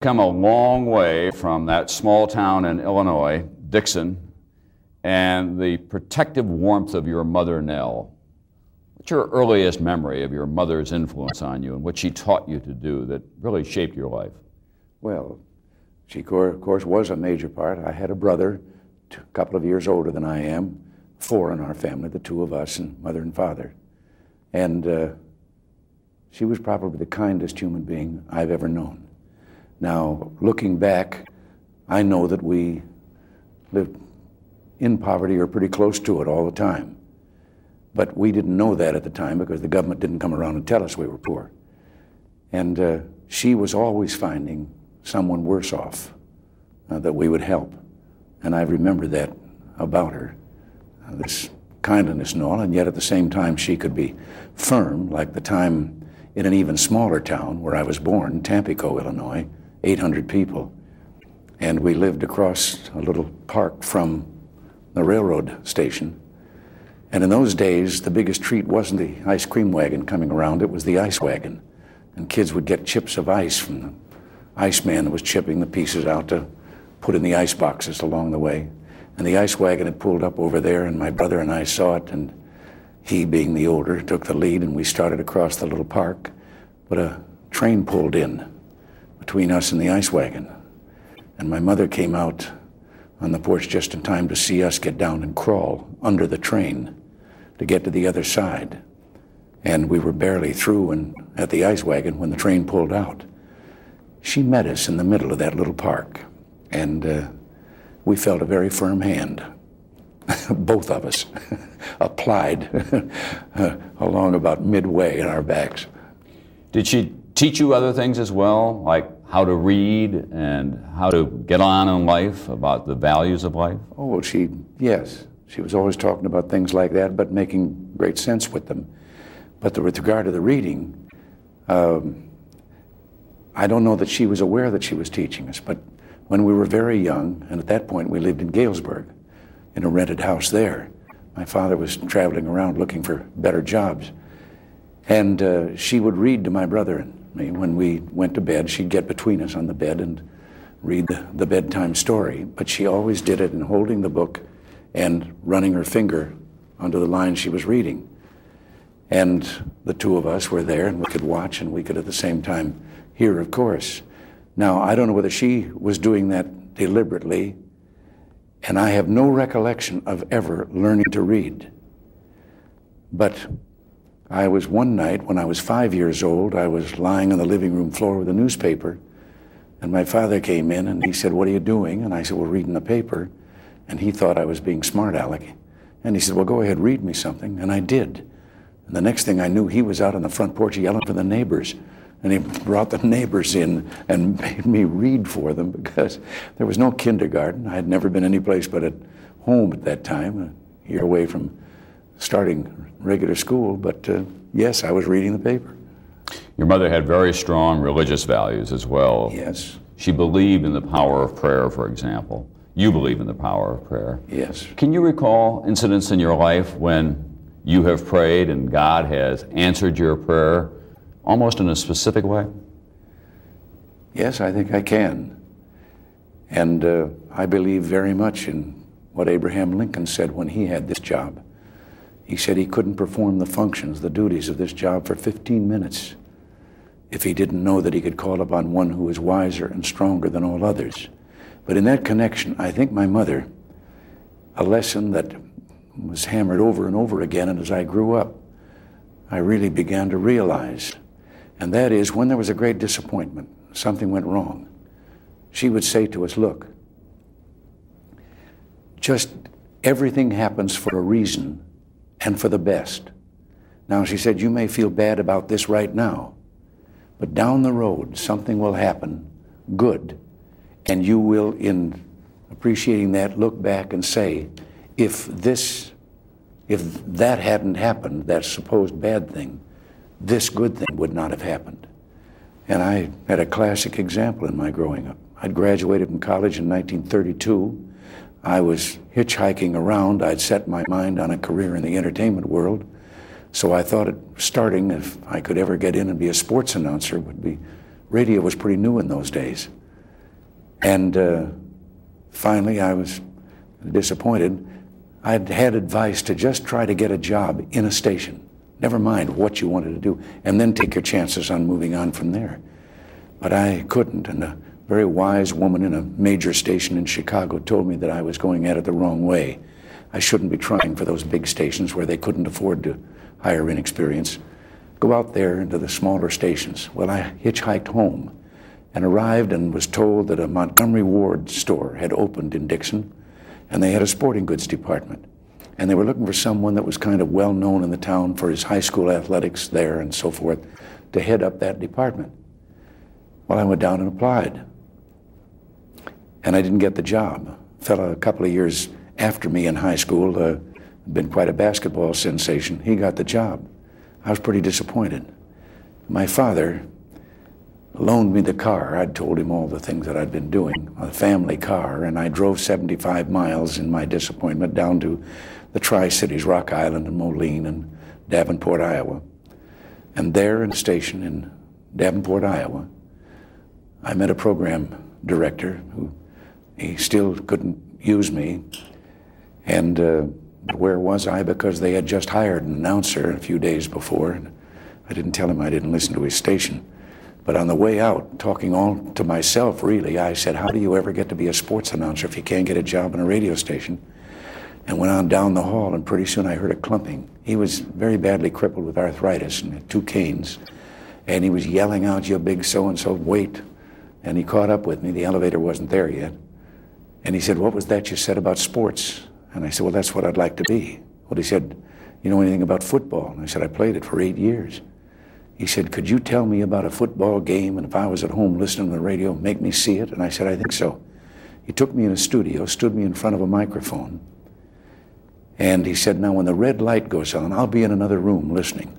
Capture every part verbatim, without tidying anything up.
come a long way from that small town in Illinois, Dixon, and the protective warmth of your mother, Nell. What's your earliest memory of your mother's influence on you and what she taught you to do that really shaped your life? Well, she, of course, was a major part. I had a brother, a couple of years older than I am, four in our family, the two of us, and mother and father. And uh, she was probably the kindest human being I've ever known. Now, looking back, I know that we lived in poverty or pretty close to it all the time. But we didn't know that at the time because the government didn't come around and tell us we were poor. And uh, she was always finding someone worse off uh, that we would help. And I remember that about her, uh, this kindliness and all, and yet at the same time she could be firm, like the time in an even smaller town where I was born, Tampico, Illinois, eight hundred people. And we lived across a little park from the railroad station. And in those days, the biggest treat wasn't the ice cream wagon coming around, it was the ice wagon. And kids would get chips of ice from the iceman that was chipping the pieces out to put in the ice boxes along the way. And the ice wagon had pulled up over there, and my brother and I saw it, and he, being the older, took the lead, and we started across the little park. But a train pulled in between us and the ice wagon. And my mother came out on the porch just in time to see us get down and crawl under the train to get to the other side. And we were barely through and at the ice wagon when the train pulled out. She met us in the middle of that little park, and uh, we felt a very firm hand. Both of us applied uh, along about midway in our backs. Did she teach you other things as well, like how to read and how to get on in life, about the values of life? Oh, well, she, yes. She was always talking about things like that, but making great sense with them. But the, with regard to the reading, um, I don't know that she was aware that she was teaching us, but when we were very young, and at that point we lived in Galesburg, in a rented house there. My father was traveling around looking for better jobs. And uh, she would read to my brother and me when we went to bed. She'd get between us on the bed and read the, the bedtime story, but she always did it in holding the book and running her finger onto the lines she was reading. And the two of us were there, and we could watch, and we could at the same time hear, of course. Now, I don't know whether she was doing that deliberately, and I have no recollection of ever learning to read. But I was one night, when I was five years old, I was lying on the living room floor with a newspaper, and my father came in, and he said, "What are you doing?" And I said, "Well, reading the paper." And he thought I was being smart aleck. And he said, "Well, go ahead, read me something." And I did. And the next thing I knew, he was out on the front porch yelling for the neighbors. And he brought the neighbors in and made me read for them because there was no kindergarten. I had never been anyplace but at home at that time, a year away from starting regular school. But uh, yes, I was reading the paper. Your mother had very strong religious values as well. Yes. She believed in the power of prayer, for example. You believe in the power of prayer. Yes. Can you recall incidents in your life when you have prayed and God has answered your prayer almost in a specific way? Yes, I think I can. And uh, I believe very much in what Abraham Lincoln said when he had this job. He said he couldn't perform the functions, the duties of this job for fifteen minutes if he didn't know that he could call upon one who was wiser and stronger than all others. But in that connection, I think my mother, a lesson that was hammered over and over again, and as I grew up, I really began to realize, and that is when there was a great disappointment, something went wrong, she would say to us, "Look, just everything happens for a reason and for the best." Now, she said, "You may feel bad about this right now, but down the road, something will happen good. And you will, in appreciating that, look back and say, if this, if that hadn't happened, that supposed bad thing, this good thing would not have happened." And I had a classic example in my growing up. I'd graduated from college in nineteen thirty-two. I was hitchhiking around. I'd set my mind on a career in the entertainment world. So I thought it, starting, if I could ever get in and be a sports announcer, would be, radio was pretty new in those days. And uh, finally, I was disappointed. I'd had advice to just try to get a job in a station. Never mind what you wanted to do, and then take your chances on moving on from there. But I couldn't, and a very wise woman in a major station in Chicago told me that I was going at it the wrong way. I shouldn't be trying for those big stations where they couldn't afford to hire inexperience. Go out there into the smaller stations. Well, I hitchhiked home and arrived and was told that a Montgomery Ward store had opened in Dixon, and they had a sporting goods department. And they were looking for someone that was kind of well known in the town for his high school athletics there and so forth to head up that department. Well, I went down and applied. And I didn't get the job. A fellow a couple of years after me in high school, uh, been quite a basketball sensation, he got the job. I was pretty disappointed. My father loaned me the car. I'd told him all the things that I'd been doing, a family car, and I drove seventy-five miles in my disappointment down to the Tri-Cities, Rock Island and Moline and Davenport, Iowa. And there in a station in Davenport, Iowa, I met a program director who, he still couldn't use me. And uh, where was I? Because they had just hired an announcer a few days before. And I didn't tell him I didn't listen to his station. But on the way out, talking all to myself, really, I said, how do you ever get to be a sports announcer if you can't get a job in a radio station? And went on down the hall, and pretty soon I heard a clumping. He was very badly crippled with arthritis and had two canes. And he was yelling out, you big so-and-so, wait. And he caught up with me. The elevator wasn't there yet. And he said, what was that you said about sports? And I said, well, that's what I'd like to be. Well, he said, you know anything about football? And I said, I played it for eight years. He said, could you tell me about a football game, and if I was at home listening to the radio, make me see it? And I said, I think so. He took me in a studio, stood me in front of a microphone, and he said, now when the red light goes on, I'll be in another room listening.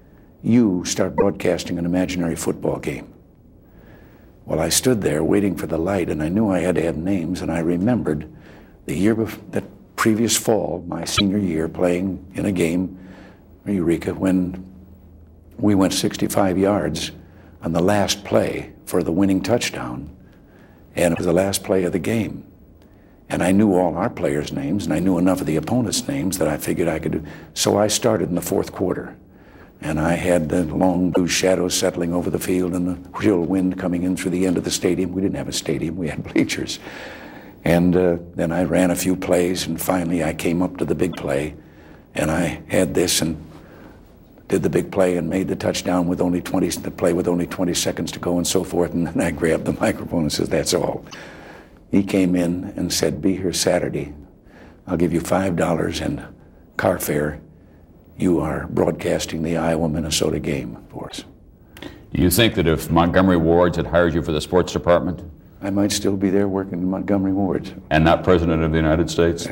You start broadcasting an imaginary football game. Well, I stood there waiting for the light, and I knew I had to have names, and I remembered the year before, that previous fall, my senior year, playing in a game, Eureka, when we went sixty-five yards on the last play for the winning touchdown, and it was the last play of the game. And I knew all our players' names, and I knew enough of the opponents' names that I figured I could do. So I started in the fourth quarter. And I had the long blue shadows settling over the field and the chill wind coming in through the end of the stadium. We didn't have a stadium, we had bleachers. And uh, then I ran a few plays, and finally I came up to the big play, and I had this and did the big play and made the touchdown with only twenty, the play with only twenty seconds to go and so forth. And then I grabbed the microphone and said, that's all. He came in and said, be here Saturday. I'll give you five dollars and car fare. You are broadcasting the Iowa-Minnesota game for us. Do you think that if Montgomery Wards had hired you for the sports department, I might still be there working in Montgomery Wards. And not President of the United States?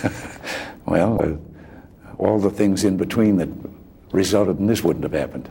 Well, uh, all the things in between that resulted in this wouldn't have happened.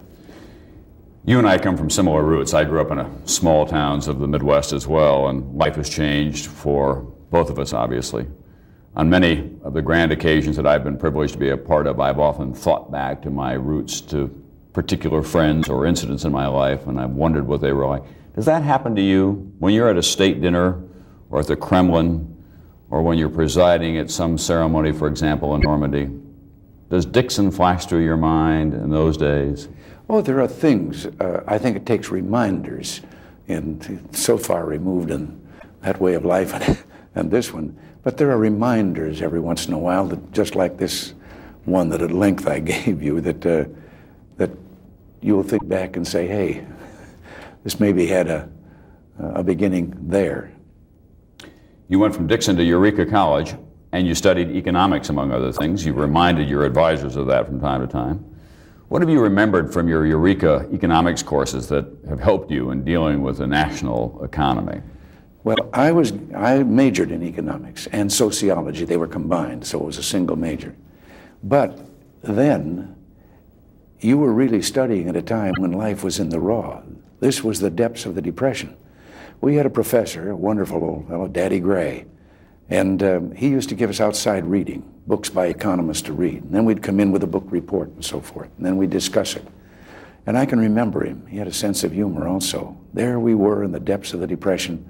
You and I come from similar roots. I grew up in a small towns of the Midwest as well, and life has changed for both of us, obviously. On many of the grand occasions that I've been privileged to be a part of, I've often thought back to my roots, to particular friends or incidents in my life, and I've wondered what they were like. Does that happen to you when you're at a state dinner or at the Kremlin, or when you're presiding at some ceremony, for example, in Normandy? Does Dixon flash through your mind in those days? Oh, there are things. Uh, I think it takes reminders, and so far removed in that way of life and, and this one. But there are reminders every once in a while, that just like this one that at length I gave you, that uh, that you'll think back and say, hey, this maybe had a, a beginning there. You went from Dixon to Eureka College, and you studied economics, among other things. You reminded your advisors of that from time to time. What have you remembered from your Eureka economics courses that have helped you in dealing with the national economy? Well, I was I majored in economics and sociology. They were combined, so it was a single major. But then you were really studying at a time when life was in the raw. This was the depths of the Depression. We had a professor, a wonderful old fellow, Daddy Gray, and um, he used to give us outside reading, books by economists to read. And then we'd come in with a book report and so forth, and then we'd discuss it. And I can remember him. He had a sense of humor also. There we were in the depths of the Depression,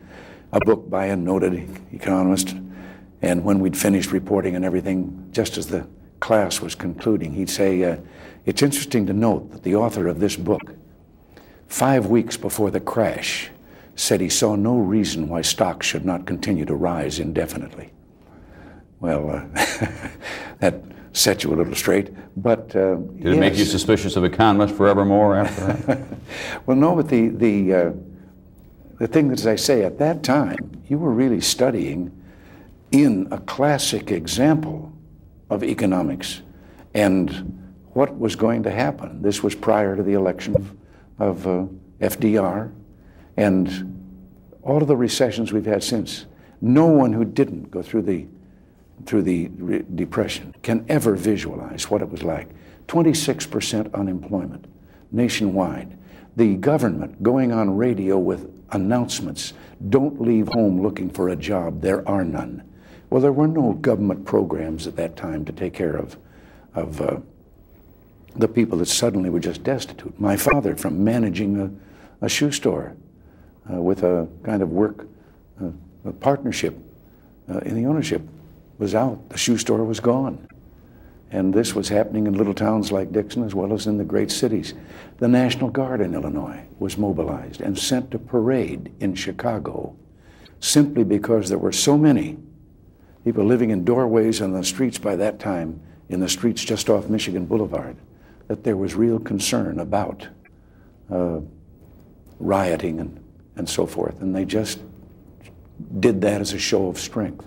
a book by a noted economist, and when we'd finished reporting and everything, just as the class was concluding, he'd say, uh, it's interesting to note that the author of this book, five weeks before the crash, said he saw no reason why stocks should not continue to rise indefinitely. Well, uh, that set you a little straight, but uh, Did it yes. make you suspicious of economists forevermore after that? Well, no, but the, the, uh, the thing that, as I say, at that time, you were really studying in a classic example of economics and what was going to happen. This was prior to the election of, of uh, F D R and all of the recessions we've had since. No one who didn't go through the through the re- depression can ever visualize what it was like. twenty-six percent unemployment nationwide. The government going on radio with announcements, don't leave home looking for a job, there are none. Well, there were no government programs at that time to take care of, of uh, the people that suddenly were just destitute. My father, from managing a, a shoe store uh, with a kind of work uh, a partnership uh, in the ownership, was out. The shoe store was gone. And this was happening in little towns like Dixon as well as in the great cities. The National Guard in Illinois was mobilized and sent to parade in Chicago simply because there were so many people living in doorways on the streets by that time, in the streets just off Michigan Boulevard, that there was real concern about uh, rioting and, and so forth. And they just did that as a show of strength.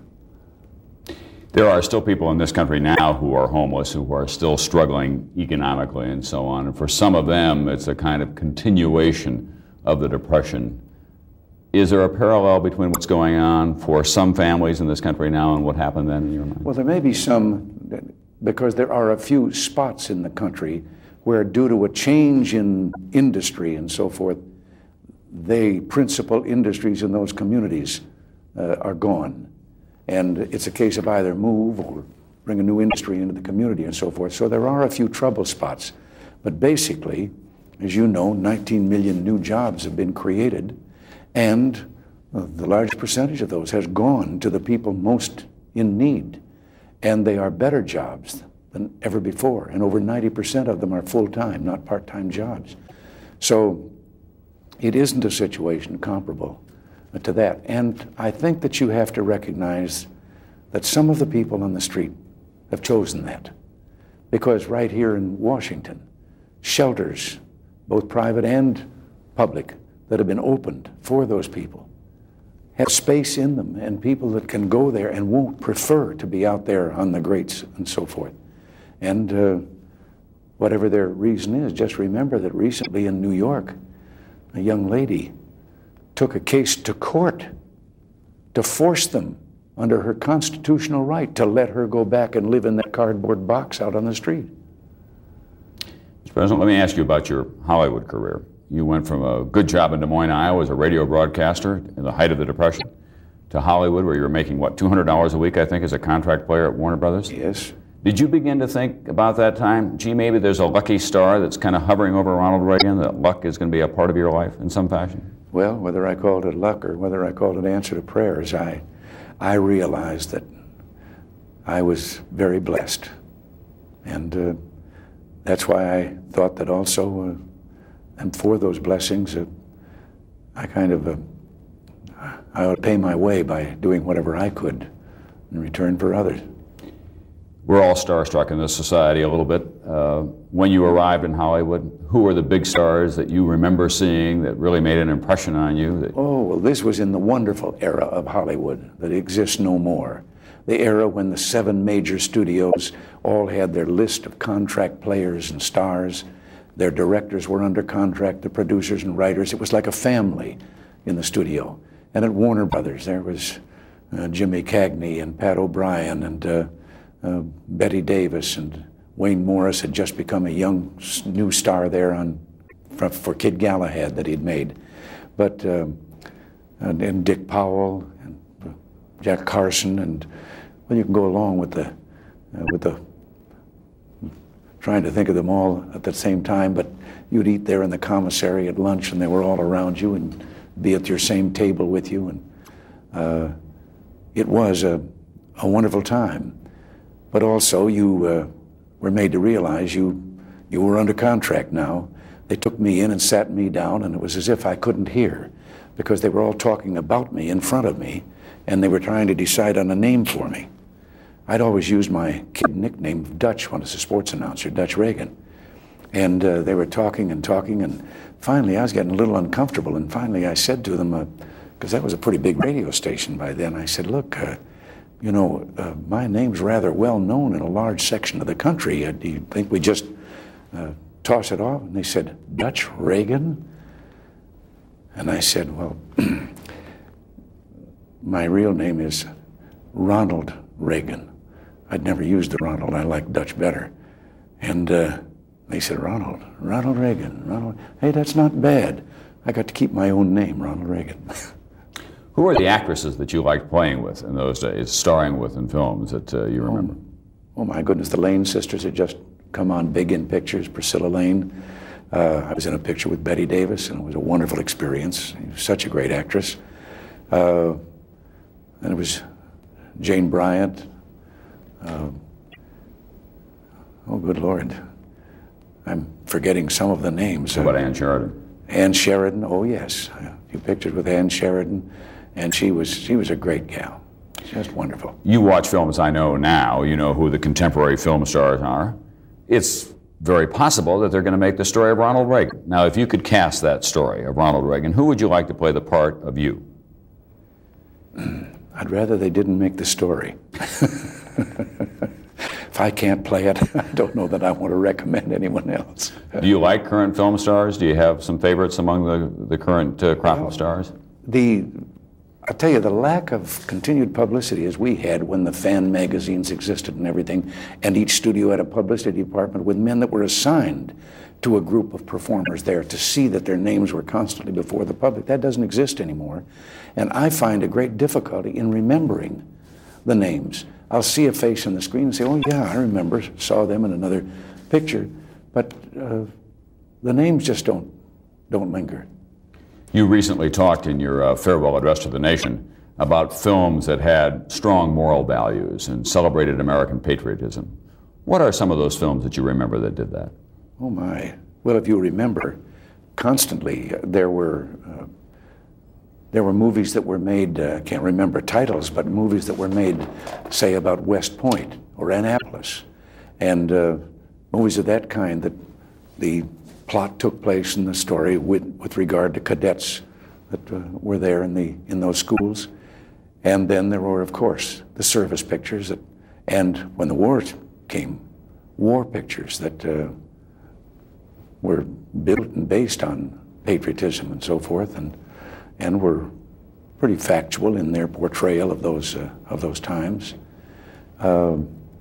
There are still people in this country now who are homeless, who are still struggling economically and so on. And for some of them, it's a kind of continuation of the Depression. Is there a parallel between what's going on for some families in this country now and what happened then in your mind? Well, there may be some, because there are a few spots in the country where, due to a change in industry and so forth, the principal industries in those communities uh, are gone. And it's a case of either move or bring a new industry into the community and so forth. So there are a few trouble spots. But basically, as you know, nineteen million new jobs have been created, and uh, the largest percentage of those has gone to the people most in need. And they are better jobs than ever before. And over ninety percent of them are full-time, not part-time jobs. So it isn't a situation comparable to that. And I think that you have to recognize that some of the people on the street have chosen that. Because right here in Washington, shelters, both private and public, that have been opened for those people have space in them, and people that can go there and won't prefer to be out there on the grates and so forth. And uh, whatever their reason is, just remember that recently in New York, a young lady took a case to court to force them, under her constitutional right, to let her go back and live in that cardboard box out on the street. Mister President, let me ask you about your Hollywood career. You went from a good job in Des Moines, Iowa as a radio broadcaster in the height of the Depression to Hollywood, where you were making, what, two hundred dollars a week, I think, as a contract player at Warner Brothers? Yes. Did you begin to think about that time, gee, maybe there's a lucky star that's kind of hovering over Ronald Reagan, that luck is going to be a part of your life in some fashion? Well, whether I called it luck or whether I called it answer to prayers, I, I realized that I was very blessed. And uh, that's why I thought that also, uh, and for those blessings, uh, I kind of, uh, I would pay my way by doing whatever I could in return for others. We're all starstruck in this society a little bit. Uh, when you arrived in Hollywood, who were the big stars that you remember seeing that really made an impression on you? That... Oh, well, this was in the wonderful era of Hollywood that exists no more. The era when the seven major studios all had their list of contract players and stars. Their directors were under contract, the producers and writers. It was like a family in the studio. And at Warner Brothers, there was uh, Jimmy Cagney and Pat O'Brien and uh, Uh, Betty Davis, and Wayne Morris had just become a young new star there on for, for Kid Galahad that he'd made. But um, and, and Dick Powell and uh, Jack Carson, and well, you can go along with the uh, with the trying to think of them all at the same time. But you'd eat there in the commissary at lunch, and they were all around you, and be at your same table with you. And uh, it was a, a wonderful time. But also you uh, were made to realize you, you were under contract now. They took me in and sat me down, and it was as if I couldn't hear, because they were all talking about me in front of me, and they were trying to decide on a name for me. I'd always used my kid nickname Dutch when I was a sports announcer, Dutch Reagan. And uh, they were talking and talking, and finally I was getting a little uncomfortable, and finally I said to them, because uh, that was a pretty big radio station by then, I said, look, uh, you know, uh, my name's rather well known in a large section of the country. Uh, do you think we just uh, toss it off? And they said, Dutch Reagan? And I said, well, my real name is Ronald Reagan. I'd never used the Ronald. I liked Dutch better. And uh, they said, Ronald, Ronald Reagan, Ronald. Hey, that's not bad. I got to keep my own name, Ronald Reagan. Who were the actresses that you liked playing with in those days, starring with in films that uh, you remember? Oh, oh my goodness, the Lane sisters had just come on big in pictures. Priscilla Lane. Uh, I was in a picture with Betty Davis, and it was a wonderful experience. She was such a great actress. Uh, and it was Jane Bryant. Uh, oh, good Lord. I'm forgetting some of the names. How about Ann Sheridan? Ann Sheridan, oh yes. A few pictures with Ann Sheridan. And she was, she was a great gal. Just wonderful. You watch films, I know now, you know who the contemporary film stars are. It's very possible that they're going to make the story of Ronald Reagan. Now, if you could cast that story of Ronald Reagan, who would you like to play the part of you? I'd rather they didn't make the story. If I can't play it, I don't know that I want to recommend anyone else. Do you like current film stars? Do you have some favorites among the, the current uh, crop well, of stars? The, I'll tell you, the lack of continued publicity as we had when the fan magazines existed and everything, and each studio had a publicity department with men that were assigned to a group of performers there to see that their names were constantly before the public. That doesn't exist anymore. And I find a great difficulty in remembering the names. I'll see a face on the screen and say, oh yeah, I remember, saw them in another picture, but uh, the names just don't, don't linger. You recently talked in your uh, farewell address to the nation about films that had strong moral values and celebrated American patriotism. What are some of those films that you remember that did that? Oh my. Well, if you remember, constantly uh, there were uh, there were movies that were made, I uh, can't remember titles, but movies that were made, say, about West Point or Annapolis, and uh, movies of that kind that the plot took place in the story with, with regard to cadets that uh, were there in the in those schools. And then there were, of course, the service pictures that, and when the war came, war pictures that uh, were built and based on patriotism and so forth, and and were pretty factual in their portrayal of those uh, of those times. Uh,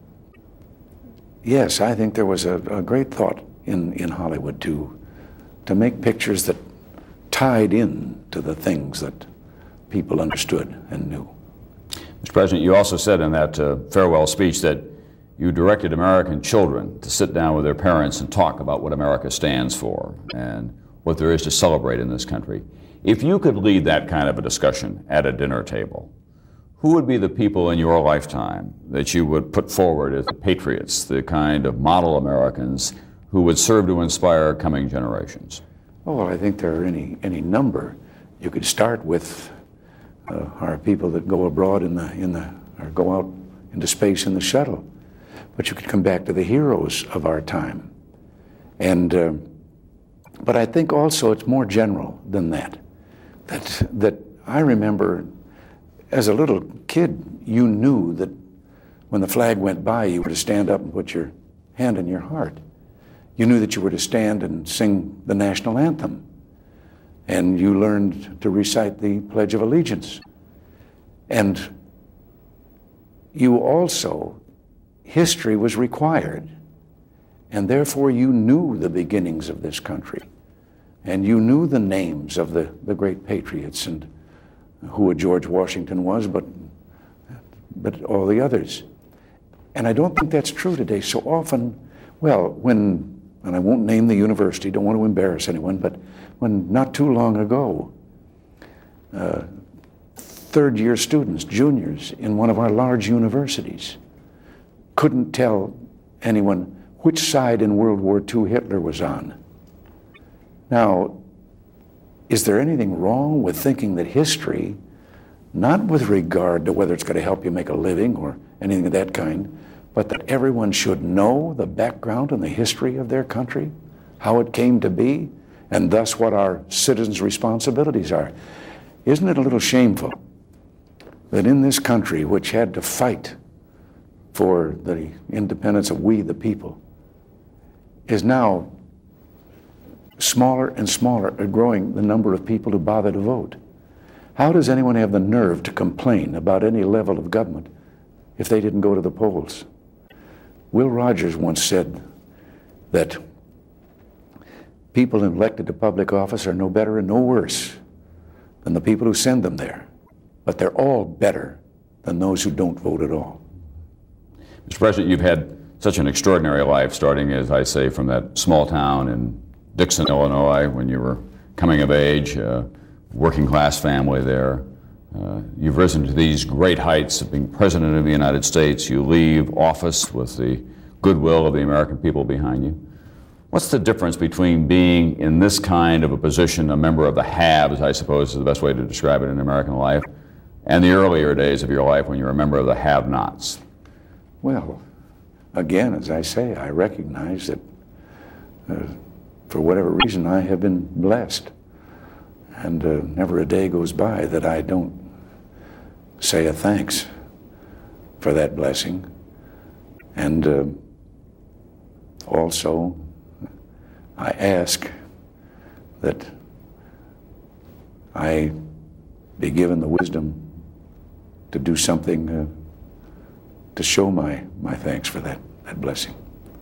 yes, I think there was a, a great thought in, in Hollywood to to make pictures that tied in to the things that people understood and knew. Mister President, you also said in that uh, farewell speech that you directed American children to sit down with their parents and talk about what America stands for and what there is to celebrate in this country. If you could lead that kind of a discussion at a dinner table, who would be the people in your lifetime that you would put forward as the patriots, the kind of model Americans who would serve to inspire coming generations? Oh, well, I think there are any any number. You could start with uh, our people that go abroad in the in the or go out into space in the shuttle, but you could come back to the heroes of our time. And uh, but I think also it's more general than that. That that I remember as a little kid, you knew that when the flag went by, you were to stand up and put your hand on your heart. You knew that you were to stand and sing the national anthem. And you learned to recite the Pledge of Allegiance. And you also, history was required. And therefore you knew the beginnings of this country. And you knew the names of the, the great patriots and who a George Washington was, but, but all the others. And I don't think that's true today. So often, well, when, and I won't name the university, don't want to embarrass anyone, but when not too long ago, uh, third-year students, juniors, in one of our large universities couldn't tell anyone which side in World War Two Hitler was on. Now, is there anything wrong with thinking that history, not with regard to whether it's going to help you make a living or anything of that kind, but that everyone should know the background and the history of their country, how it came to be, and thus what our citizens' responsibilities are? Isn't it a little shameful that in this country, which had to fight for the independence of we the people, is now smaller and smaller, growing the number of people who bother to vote? How does anyone have the nerve to complain about any level of government if they didn't go to the polls? Will Rogers once said that people elected to public office are no better and no worse than the people who send them there, but they're all better than those who don't vote at all. Mister President, you've had such an extraordinary life, starting, as I say, from that small town in Dixon, Illinois, when you were coming of age, uh, working class family there. Uh, you've risen to these great heights of being President of the United States. You leave office with the goodwill of the American people behind you. What's the difference between being in this kind of a position, a member of the haves, I suppose is the best way to describe it in American life, and the earlier days of your life when you were a member of the have-nots? Well, again, as I say, I recognize that uh, for whatever reason I have been blessed. And uh, never a day goes by that I don't say a thanks for that blessing. And uh, also, I ask that I be given the wisdom to do something uh, to show my, my thanks for that, that blessing.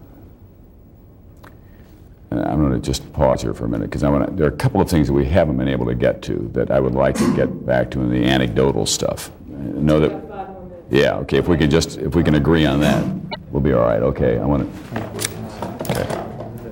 I'm going to just pause here for a minute, because I want to, there are a couple of things that we haven't been able to get to that I would like to get back to in the anecdotal stuff. I know that, yeah, okay, if we can just, if we can agree on that, we'll be all right. Okay, I want to, okay.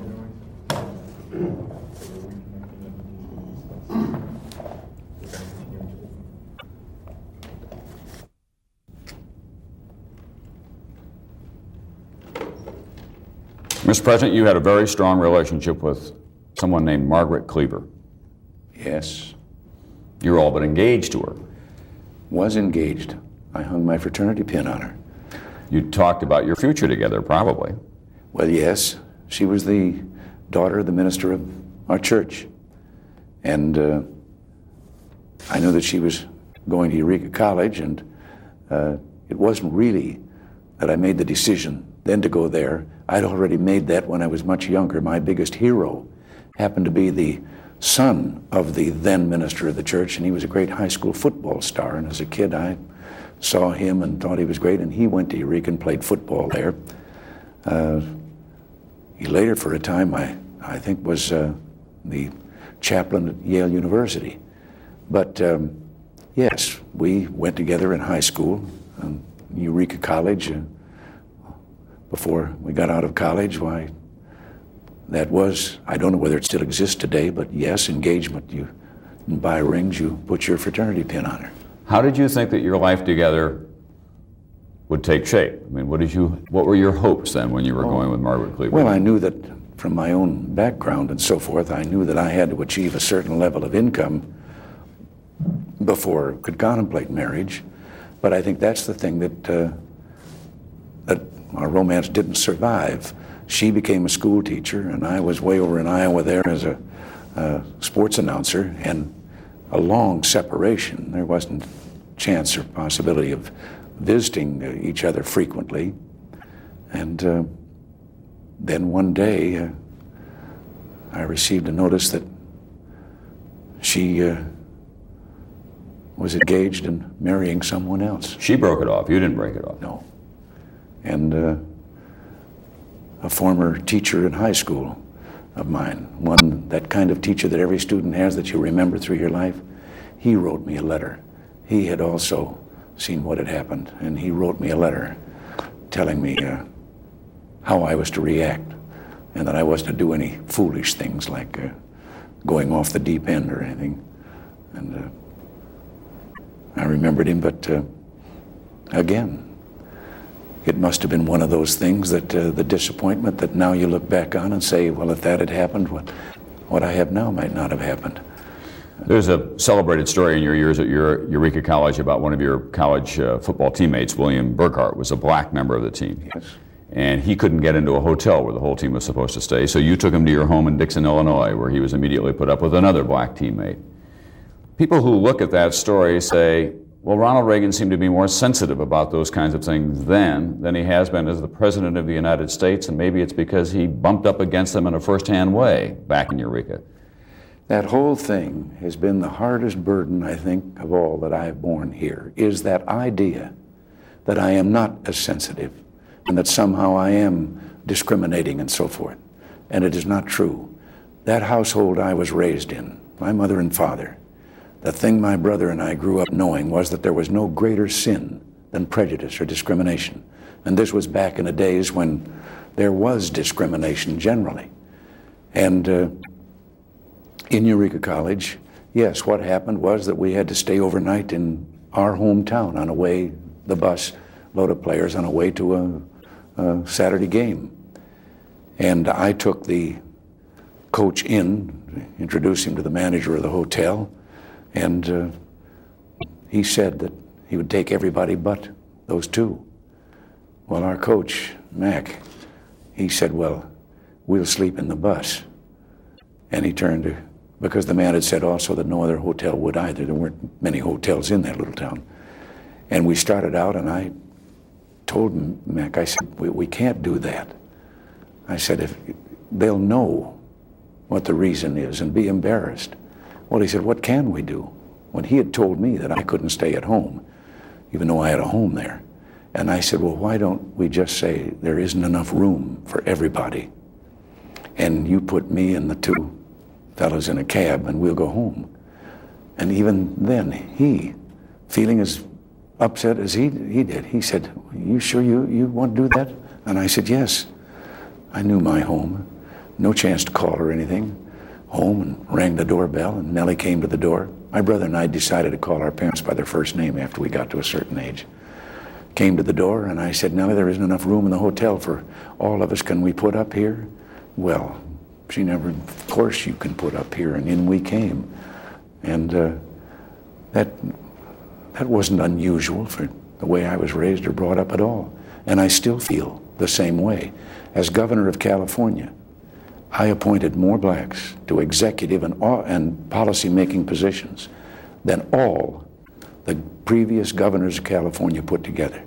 Mister President, you had a very strong relationship with someone named Margaret Cleaver. Yes. You were all but engaged to her. Was engaged. I hung my fraternity pin on her. You talked about your future together, probably. Well, yes. She was the daughter of the minister of our church. And uh, I knew that she was going to Eureka College, and uh, it wasn't really that I made the decision then to go there. I'd already made that when I was much younger. My biggest hero happened to be the son of the then minister of the church, and he was a great high school football star. And as a kid, I saw him and thought he was great, and he went to Eureka and played football there. Uh, he later, for a time, I, I think was uh, the chaplain at Yale University. But um, yes, we went together in high school, um, Eureka College. Uh, Before we got out of college, why, that was, I don't know whether it still exists today, but yes, engagement. You buy rings, you put your fraternity pin on her. How did you think that your life together would take shape? I mean, what did you, what were your hopes then when you were oh, going with Margaret Cleaver? Well, I knew that from my own background and so forth, I knew that I had to achieve a certain level of income before I could contemplate marriage. But I think that's the thing that, uh, that our romance didn't survive. She became a school teacher, and I was way over in Iowa there as a uh, sports announcer, and a long separation. There wasn't chance or possibility of visiting uh, each other frequently. And uh, then one day, uh, I received a notice that she uh, was engaged in marrying someone else. She broke it off. You didn't break it off. No. And uh, a former teacher in high school of mine, one, that kind of teacher that every student has that you remember through your life, he wrote me a letter. He had also seen what had happened, and he wrote me a letter telling me uh, how I was to react, and that I wasn't to do any foolish things like uh, going off the deep end or anything. And uh, I remembered him, but uh, again, it must have been one of those things that uh, the disappointment that now you look back on and say, well, if that had happened, what, what I have now might not have happened. There's a celebrated story in your years at your Eureka College about one of your college uh, football teammates, William Burkhart, was a black member of the team. Yes. And he couldn't get into a hotel where the whole team was supposed to stay, so you took him to your home in Dixon, Illinois, where he was immediately put up with another black teammate. People who look at that story say, well, Ronald Reagan seemed to be more sensitive about those kinds of things then than he has been as the President of the United States, and maybe it's because he bumped up against them in a first-hand way back in Eureka. That whole thing has been the hardest burden, I think, of all that I have borne here, is that idea that I am not as sensitive and that somehow I am discriminating and so forth. And it is not true. That household I was raised in, my mother and father, the thing my brother and I grew up knowing was that there was no greater sin than prejudice or discrimination. And this was back in the days when there was discrimination generally. And uh, in Eureka College, yes, what happened was that we had to stay overnight in our hometown on a way, the bus, load of players on a way to a, a Saturday game. And I took the coach in, introduced him to the manager of the hotel, and uh, he said that he would take everybody but those two. Well, our coach, Mac, he said, well, we'll sleep in the bus. And he turned to, because the man had said also that no other hotel would either. There weren't many hotels in that little town. And we started out, and I told him, Mac, I said, we, we can't do that. I said, if they'll know what the reason is and be embarrassed. Well, he said, what can we do? When he had told me that I couldn't stay at home, even though I had a home there. And I said, well, why don't we just say there isn't enough room for everybody? And you put me and the two fellows in a cab and we'll go home. And even then, he, feeling as upset as he, he did, he said, you sure you, you want to do that? And I said, yes. I knew my home. No chance to call or anything. Home, and rang the doorbell, and Nellie came to the door. My brother and I decided to call our parents by their first name after we got to a certain age. Came to the door, and I said, Nellie, there isn't enough room in the hotel for all of us. Can we put up here? Well, she never, of course you can put up here, and in we came. And uh, that, that wasn't unusual for the way I was raised or brought up at all. And I still feel the same way. As governor of California, I appointed more blacks to executive and, and policy-making positions than all the previous governors of California put together.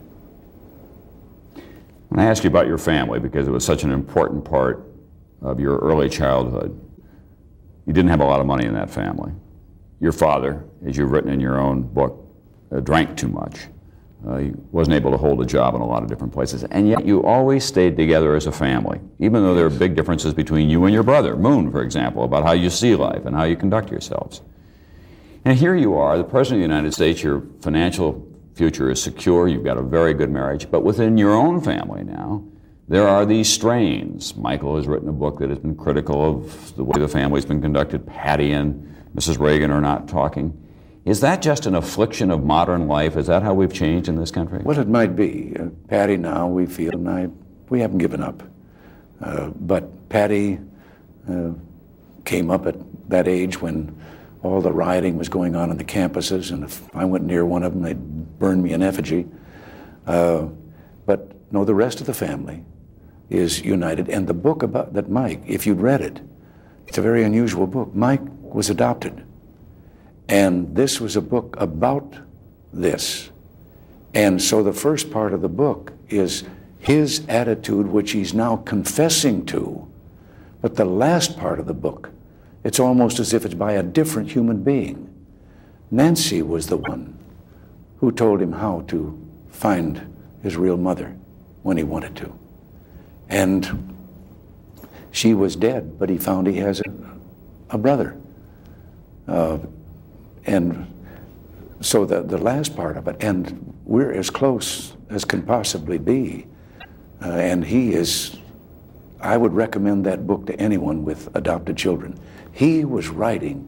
I asked you about your family because it was such an important part of your early childhood. You didn't have a lot of money in that family. Your father, as you've written in your own book, uh, drank too much. Uh, he wasn't able to hold a job in a lot of different places. And yet you always stayed together as a family, even though there are big differences between you and your brother, Moon, for example, about how you see life and how you conduct yourselves. And here you are, the President of the United States, your financial future is secure, you've got a very good marriage, but within your own family now, there are these strains. Michael has written a book that has been critical of the way the family's been conducted. Patty and Missus Reagan are not talking. Is that just an affliction of modern life? Is that how we've changed in this country? Well, it might be. Uh, Patty now, we feel, and I, we haven't given up. Uh, but Patty uh, came up at that age when all the rioting was going on on the campuses, and if I went near one of them, they'd burn me in effigy. Uh, but no, the rest of the family is united. And the book about that Mike, if you'd read it, it's a very unusual book. Mike was adopted. And this was a book about this. And so the first part of the book is his attitude, which he's now confessing to. But the last part of the book, it's almost as if it's by a different human being. Nancy was the one who told him how to find his real mother when he wanted to. And she was dead, but he found he has a, a brother. Uh, And so the, the last part of it, and we're as close as can possibly be. Uh, and he is, I would recommend that book to anyone with adopted children. He was writing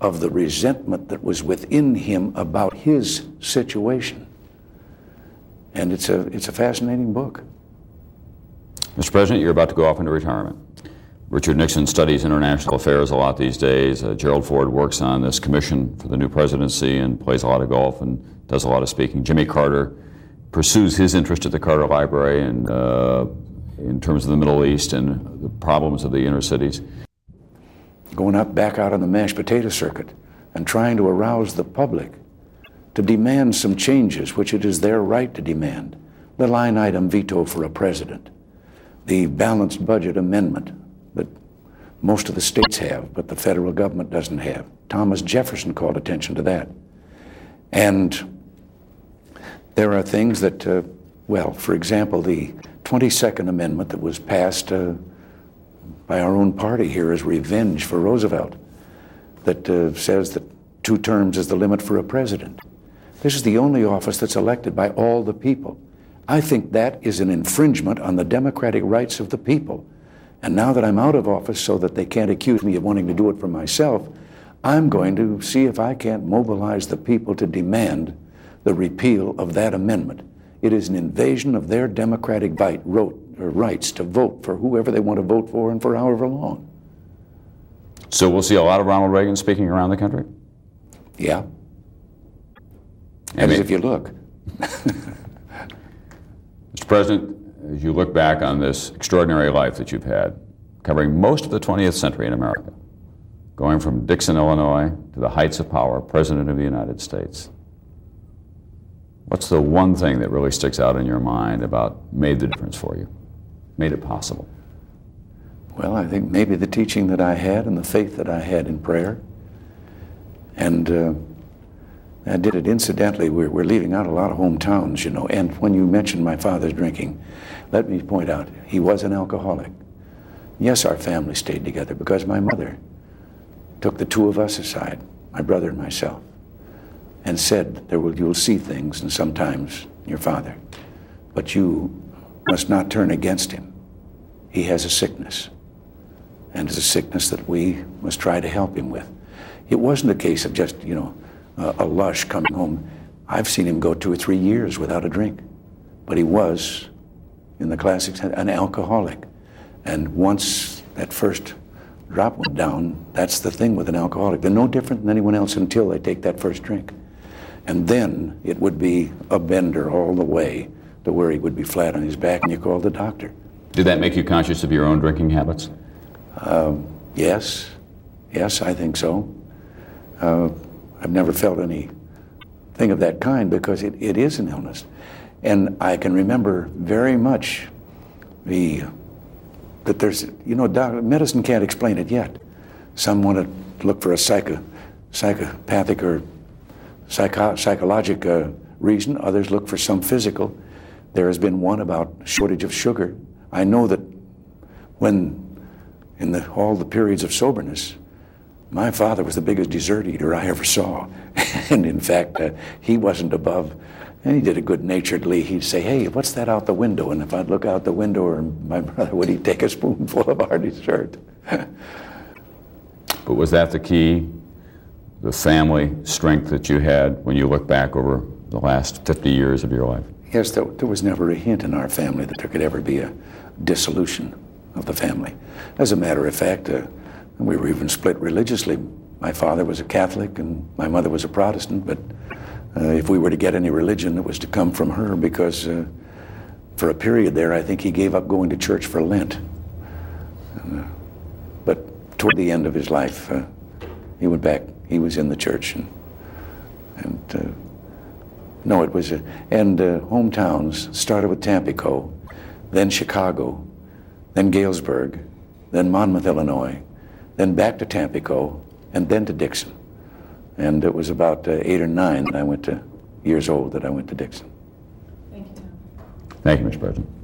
of the resentment that was within him about his situation. And it's a, it's a fascinating book. Mister President, you're about to go off into retirement. Richard Nixon studies international affairs a lot these days. Uh, Gerald Ford works on this commission for the new presidency and plays a lot of golf and does a lot of speaking. Jimmy Carter pursues his interest at the Carter Library and uh, in terms of the Middle East and the problems of the inner cities. Going up back out on the mashed potato circuit and trying to arouse the public to demand some changes, which it is their right to demand. The line item veto for a president, the balanced budget amendment that most of the states have, but the federal government doesn't have. Thomas Jefferson called attention to that. And there are things that, uh, well, for example, the twenty-second Amendment that was passed uh, by our own party here as revenge for Roosevelt, that uh, says that two terms is the limit for a president. This is the only office that's elected by all the people. I think that is an infringement on the democratic rights of the people. And now that I'm out of office so that they can't accuse me of wanting to do it for myself, I'm going to see if I can't mobilize the people to demand the repeal of that amendment. It is an invasion of their democratic right, or rights to vote for whoever they want to vote for and for however long. So we'll see a lot of Ronald Reagan speaking around the country? Yeah. I As mean, if you look. Mister President, as you look back on this extraordinary life that you've had, covering most of the twentieth century in America, going from Dixon, Illinois, to the heights of power, President of the United States, what's the one thing that really sticks out in your mind about made the difference for you, made it possible? Well, I think maybe the teaching that I had and the faith that I had in prayer. And uh, I did it incidentally. We're, we're leaving out a lot of hometowns, you know. And when you mentioned my father's drinking, let me point out, he was an alcoholic. Yes, our family stayed together because my mother took the two of us aside, my brother and myself, and said, "There will, you'll see things, and sometimes your father, but you must not turn against him. He has a sickness, and it's a sickness that we must try to help him with." It wasn't a case of just, you know, a, a lush coming home. I've seen him go two or three years without a drink, but he was, in the classics, an alcoholic. And once that first drop went down, that's the thing with an alcoholic. They're no different than anyone else until they take that first drink. And then it would be a bender all the way to where he would be flat on his back and you call the doctor. Did that make you conscious of your own drinking habits? Um, yes, yes, I think so. Uh, I've never felt anything of that kind because it, it is an illness. And I can remember very much the, that there's, you know, doc, medicine can't explain it yet. Some want to look for a psycho, psychopathic or psycho, psychologic uh, reason. Others look for some physical. There has been one about shortage of sugar. I know that when, in the, all the periods of soberness, my father was the biggest dessert eater I ever saw. And in fact, uh, he wasn't above, and he did it good-naturedly. He'd say, "Hey, what's that out the window?" And if I'd look out the window, or my brother would, he'd take a spoonful of our dessert. But was that the key, the family strength that you had when you look back over the last fifty years of your life? Yes, there, there was never a hint in our family that there could ever be a dissolution of the family. As a matter of fact, uh, we were even split religiously. My father was a Catholic and my mother was a Protestant, but uh, if we were to get any religion, it was to come from her because uh, for a period there, I think he gave up going to church for Lent. Uh, but toward the end of his life, uh, he went back, he was in the church. And, and uh, no, it was, a, and uh, hometowns started with Tampico, then Chicago, then Galesburg, then Monmouth, Illinois, then back to Tampico, and then to Dixon. And it was about uh, eight or nine that I went to, years old that I went to Dixon. Thank you, Tom. Thank you, Mister President.